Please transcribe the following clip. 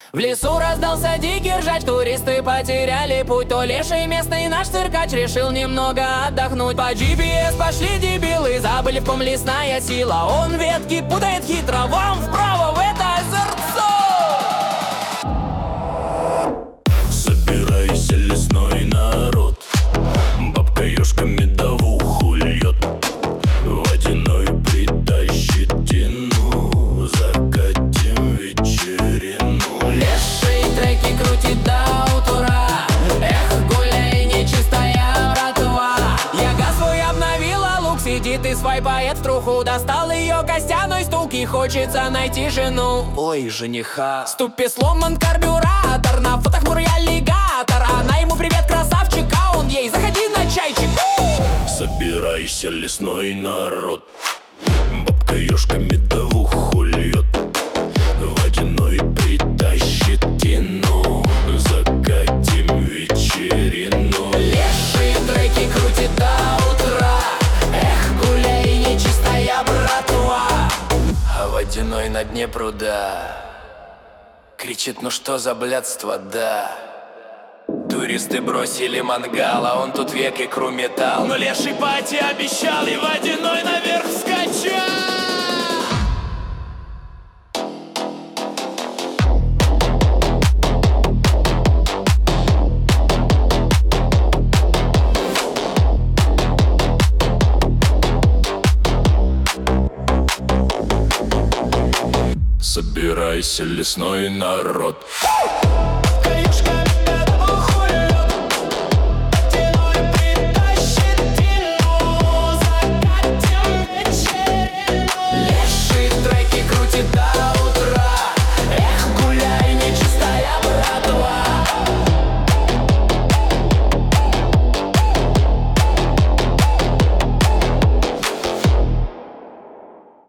В лесу раздался дикий ржач, туристы потеряли путь. То леший местный наш циркач решил немного отдохнуть. По GPS пошли дебилы, забыли, в ком лесная сила. Он ветки путает хитро, вам вправо в это озерцо. Собирайся, лесной народ, бабка-ёжка медовуху льет. Водяной притащит тину, закатим вечерину. Леший треки крутит до утра, эх, гуляй, нечистая братва. Яга свой обновила лук, сидит и свайпает в труху. Достал ее костяной стук и хочется найти жену. Ой, жениха. В ступе сломан карбюратор, на фотах мур аллигатор. Она ему привет, красавчик, а он ей заходи на чайчик. Собирайся, лесной народ, бабка-ёжка медовуху льет. Водяной притащит тину, закатим вечерину. Леший треки крутит до утра, эх, гуляй, нечистая братва. А водяной на дне пруда кричит: ну что за блядство, да. Туристы бросили мангал, а он тут век икру метал. Но леший пати обещал, и водяной наверх скачал. Собирайся, лесной народ. Каюшка